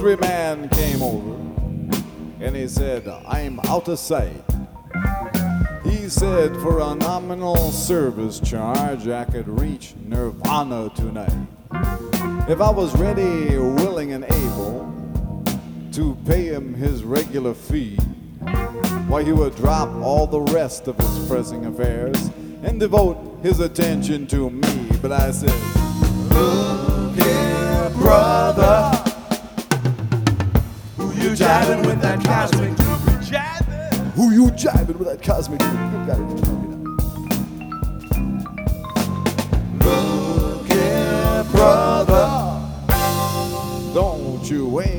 military man came over and he said, I'm out of sight. He said, for a nominal service charge, I could reach Nirvana tonight. If I was ready, willing, and able to pay him his regular fee, why, he would drop all the rest of his pressing affairs and devote his attention to me. But I said, look here, brother, who you jiving with that cosmic doobie jiving? Who you jiving with that cosmic doobie? You got it, tell me now. Look here, brother, don't you wait.